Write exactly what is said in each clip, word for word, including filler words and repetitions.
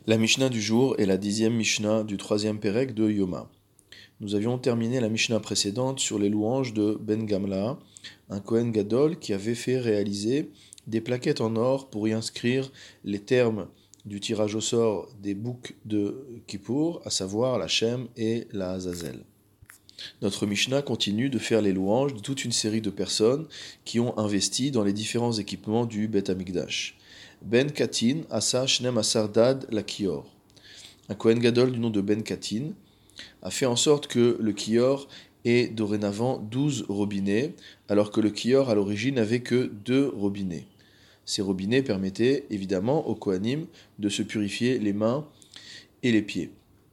La Mishnah du jour est la dixième Mishnah du troisième Pérec de Yoma. Nous avions terminé la Mishnah précédente sur les louanges de Ben Gamla, un Kohen Gadol qui avait fait réaliser des plaquettes en or pour y inscrire les termes du tirage au sort des boucs de Kippour, à savoir la Shem et la Azazel. Notre Mishnah continue de faire les louanges de toute une série de personnes qui ont investi dans les différents équipements du Bet Amikdash. Ben Katin, Asa Shnem Asardad la Kior. Un Kohen Gadol du nom de Ben Katin a fait en sorte que le Kior ait dorénavant douze robinets, alors que le Kior à l'origine n'avait que deux robinets. Ces robinets permettaient évidemment aux Kohanim de se purifier les mains et les pieds.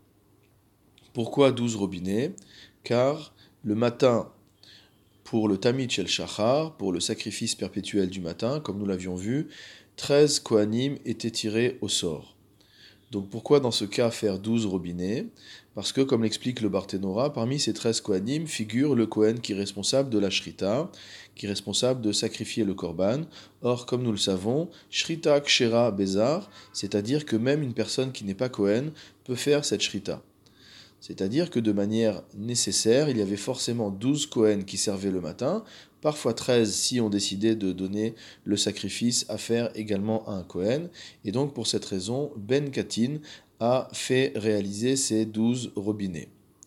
Pourquoi douze robinets ? Car le matin, pour le Tamid Shel Shachar, pour le sacrifice perpétuel du matin, comme nous l'avions vu, treize Kohanim étaient tirés au sort. Donc pourquoi dans ce cas faire douze robinets ? Parce que, comme l'explique le Barthénora, parmi ces treize Kohanim figure le Kohen qui est responsable de la Shrita, qui est responsable de sacrifier le Korban. Or, comme nous le savons, Shrita Kshera Bezar, c'est-à-dire que même une personne qui n'est pas Kohen peut faire cette Shrita. C'est-à-dire que de manière nécessaire, il y avait forcément douze Kohen qui servaient le matin, parfois treize si on décidait de donner le sacrifice à faire également à un Kohen. Et donc pour cette raison, Ben Katin a fait réaliser ces douze robinets.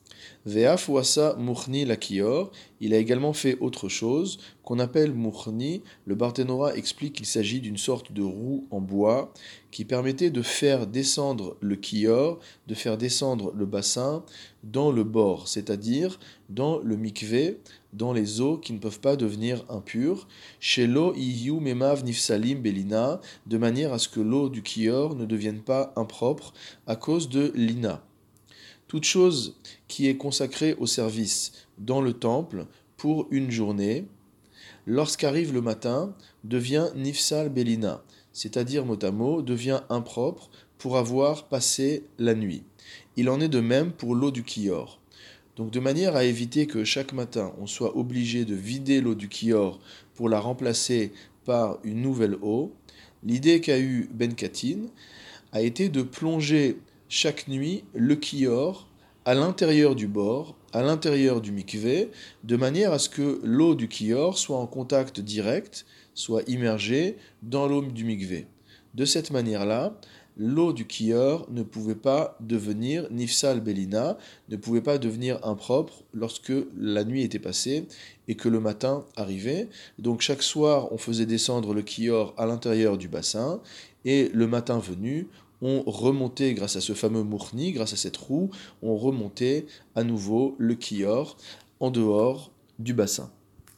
Ve'af wasa Murni Lakior, il a également fait autre chose qu'on appelle Murni. Le Barthénora explique qu'il s'agit d'une sorte de roue en bois qui permettait de faire descendre le kior, de faire descendre le bassin dans le bord, c'est-à-dire dans le mikvé, dans les eaux qui ne peuvent pas devenir impures, chez l'eau iyu memav nifsalim belina, de manière à ce que l'eau du kior ne devienne pas impropre à cause de l'ina. Toute chose qui est consacrée au service dans le temple pour une journée, lorsqu'arrive le matin, devient nifsal belina, c'est-à-dire mot à mot, devient impropre pour avoir passé la nuit. Il en est de même pour l'eau du kior. Donc de manière à éviter que chaque matin on soit obligé de vider l'eau du kior pour la remplacer par une nouvelle eau, l'idée qu'a eue Ben Katin a été de plonger chaque nuit le kior à l'intérieur du bord, à l'intérieur du mikvé, de manière à ce que l'eau du kior soit en contact direct, soit immergée dans l'eau du mikvé. De cette manière-là, l'eau du kior ne pouvait pas devenir nifsal belina, ne pouvait pas devenir impropre lorsque la nuit était passée et que le matin arrivait. Donc chaque soir, on faisait descendre le kior à l'intérieur du bassin et le matin venu, on remontait, grâce à ce fameux mourni, grâce à cette roue, on remontait à nouveau le kior en dehors du bassin.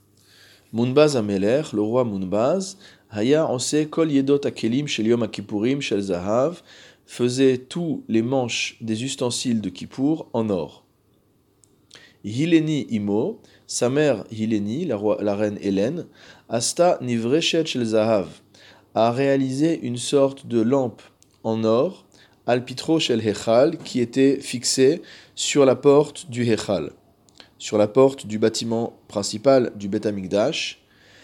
Munbaz Ameler, le roi Munbaz, Haya Anse Kol Yedot Akelim Shel Yom Kippourim Shel Zahav, faisait tous les manches des ustensiles de Kippour en or. Hileni Imo, sa mère Hileni, la, roi, la reine Hélène, Asta Nivreshet Shel Zahav, a réalisé une sorte de lampe en or, Alpitro Shel Hechal, qui était fixé sur la porte du Hechal, sur la porte du bâtiment principal du Bet Amikdash.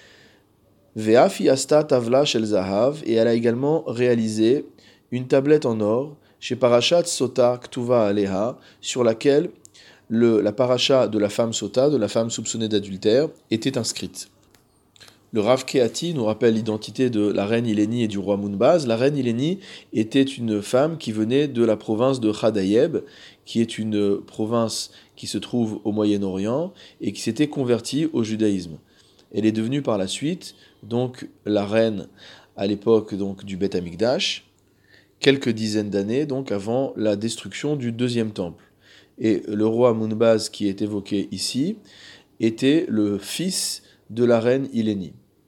Ve'afi Asta Tavla Shel Zahav, et elle a également réalisé une tablette en or, chez Parashat Sota Ktuva Aleha, sur laquelle le, la paracha de la femme Sota, de la femme soupçonnée d'adultère, était inscrite. Le Rav Kehati nous rappelle l'identité de la reine Hileni et du roi Munbaz. La reine Hileni était une femme qui venait de la province de Chadayeb, qui est une province qui se trouve au Moyen-Orient et qui s'était convertie au judaïsme. Elle est devenue par la suite donc la reine à l'époque donc du Bet Amikdash, quelques dizaines d'années donc avant la destruction du deuxième temple. Et le roi Munbaz qui est évoqué ici était le fils de la reine Hileni.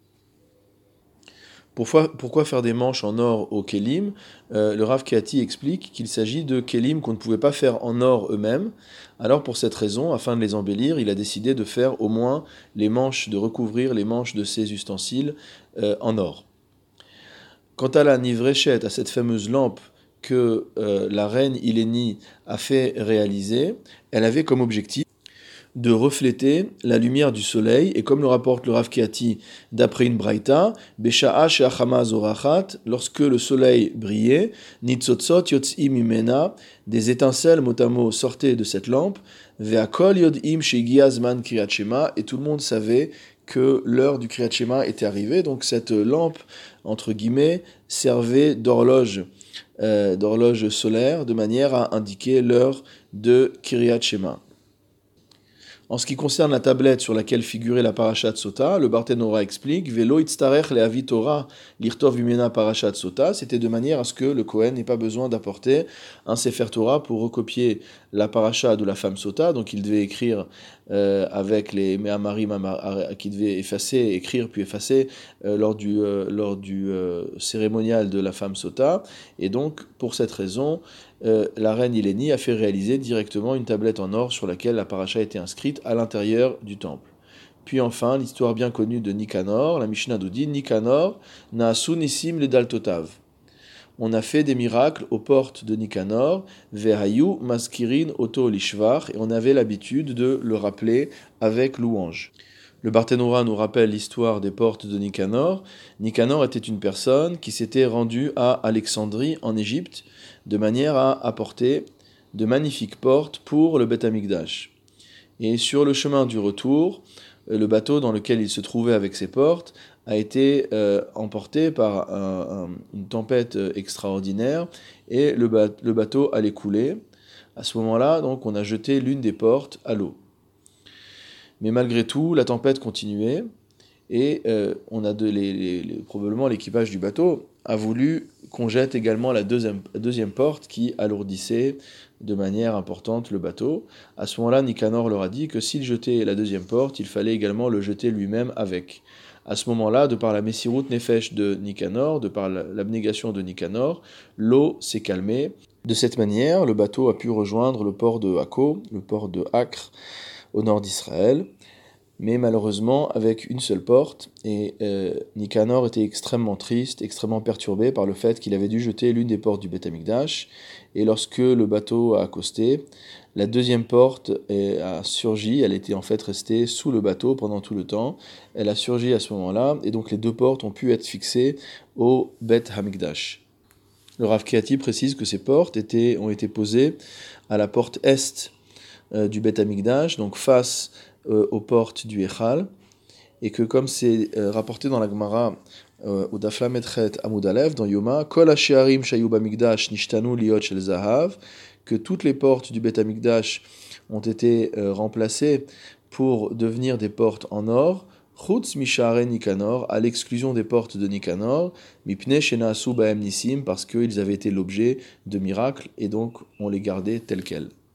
Pourquoi, pourquoi faire des manches en or au kélim ? euh, Le Rav Kehati explique qu'il s'agit de kélim qu'on ne pouvait pas faire en or eux-mêmes. Alors pour cette raison, afin de les embellir, il a décidé de faire au moins les manches, de recouvrir les manches de ces ustensiles euh, en or. Quant à la nivreshet, à cette fameuse lampe que euh, la reine Hileni a fait réaliser, elle avait comme objectif de refléter la lumière du soleil, et comme le rapporte le Rav Kehati d'après une braïta, Besha'a she'achama zorachat, lorsque le soleil brillait, Nitzotzot yotzim imena, des étincelles mot à mot sortaient de cette lampe, Ve'akol yod'im she'giya zman kriyat shema, et tout le monde savait que l'heure du kriyat shema était arrivée, donc cette lampe, entre guillemets, servait d'horloge, euh, d'horloge solaire, de manière à indiquer l'heure de kriyat shema. En ce qui concerne la tablette sur laquelle figurait la Parashat Sota, le Barthénora explique Velo itztarech le'avi Torah lirtov imena Parashat Sota. C'était de manière à ce que le Kohen n'ait pas besoin d'apporter un Sefer Torah pour recopier la Parasha de la femme Sota. Donc il devait écrire euh, avec les Me'amarim qui devait effacer, écrire puis effacer euh, lors du, euh, lors du euh, cérémonial de la femme Sota. Et donc pour cette raison, Euh, la reine Ilénie a fait réaliser directement une tablette en or sur laquelle la paracha était inscrite à l'intérieur du temple. Puis enfin, l'histoire bien connue de Nicanor, la Mishnah nous dit Nicanor na'asu nisim le daltotav. On a fait des miracles aux portes de Nicanor, vehayu maskirin oto lishvar, et on avait l'habitude de le rappeler avec louange. Le Barthénora nous rappelle l'histoire des portes de Nicanor. Nicanor était une personne qui s'était rendue à Alexandrie, en Égypte, de manière à apporter de magnifiques portes pour le Beth Amikdash. Et sur le chemin du retour, le bateau dans lequel il se trouvait avec ses portes a été euh, emporté par un, un, une tempête extraordinaire et le, ba- le bateau allait couler. À ce moment-là, donc, on a jeté l'une des portes à l'eau. Mais malgré tout, la tempête continuait et euh, on a de, les, les, les, probablement l'équipage du bateau a voulu qu'on jette également la deuxième, deuxième porte qui alourdissait de manière importante le bateau. À ce moment-là, Nicanor leur a dit que s'il jetait la deuxième porte, il fallait également le jeter lui-même avec. À ce moment-là, de par la Messirut Nefesh de Nicanor, de par l'abnégation de Nicanor, l'eau s'est calmée. De cette manière, le bateau a pu rejoindre le port de Akko, le port de Acre, au nord d'Israël, mais malheureusement avec une seule porte, et euh, Nicanor était extrêmement triste, extrêmement perturbé par le fait qu'il avait dû jeter l'une des portes du Beth Amikdash, et lorsque le bateau a accosté, la deuxième porte a surgi, elle était en fait restée sous le bateau pendant tout le temps, elle a surgi à ce moment-là, et donc les deux portes ont pu être fixées au Beth Amikdash. Le Rav Kehati précise que ces portes étaient, ont été posées à la porte est euh, du Beth Amikdash, donc face euh, aux portes du Echal, et que comme c'est euh, rapporté dans la Gemara euh, au Daf Lamed Chet Amud Aleph, dans Yoma, Kol ha-she'arim shayu b'mikdash nishtanu liot shel zahav, que toutes les portes du Beth Amikdash ont été euh, remplacées pour devenir des portes en or, Chutz mishare Nicanor, à l'exclusion des portes de Nicanor, mipne shenasu ba'em nisim, parce qu'ils avaient été l'objet de miracles, et donc on les gardait telles quelles.